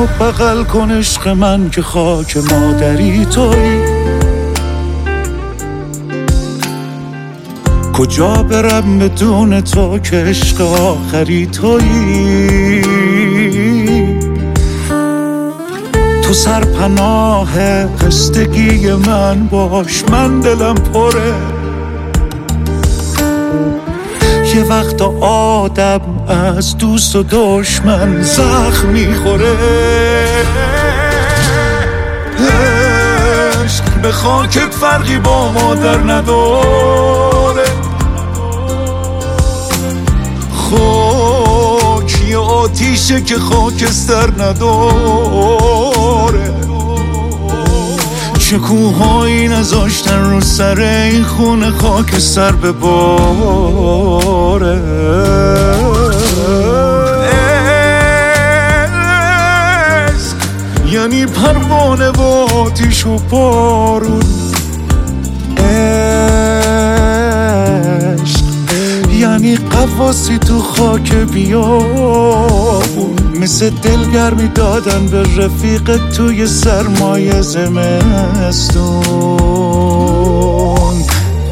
منو بغل کن عشق من که خاک مادری تویی. کجا برم بدون تو که عشق آخری تویی. تو سرپناه خستگی من باش، من دلم پره. یه وقت آدم از دوست و دشمن زخم میخوره. عشق به خاکت فرقی با مادر نداره. خاک یه آتیشه که خاکستر نداره. چه کوهایی نذاشتن رو سر این خونه خاکستر بباره. عشق یعنی پروانه و آتیش و بارون. عشق یعنی قواسی تو خاک بیابون، مثل دلگرمی دادن به رفیق توی سرمایه زمستون.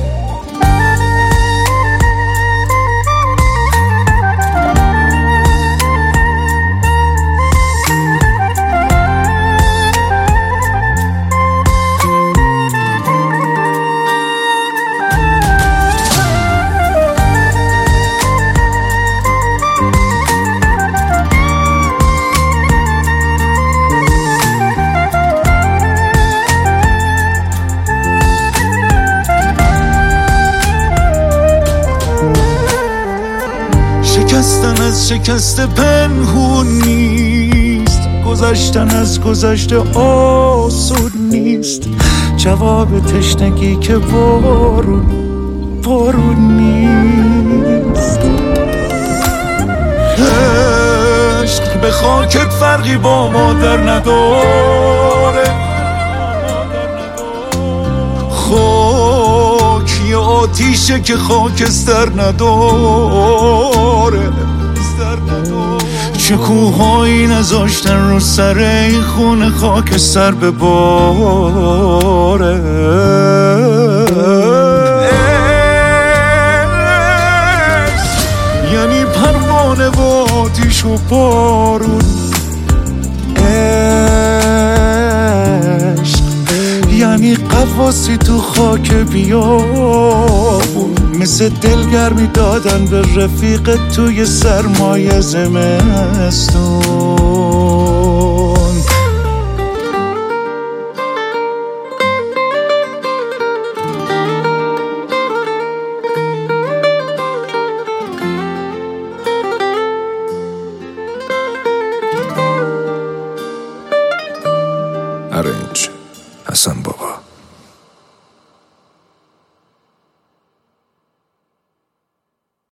شکستن از شکست پنهون نیست، گذشتن از گذشته آسون نیست. جواب تشنگی که بارون نیست. عشق به خاکت فرقی با مادر نداره. یه آتیشه که خاکستر نداره. چه کوهایی نذاشتن رو سر این خونه خاکستر بباره. یعنی پروانه و آتیش و بارون. یعنی قواسی تو خاک بیابون، مثل دلگرمی دادن به رفیق توی سرمایه زمستون. Arrange Hasan Baba.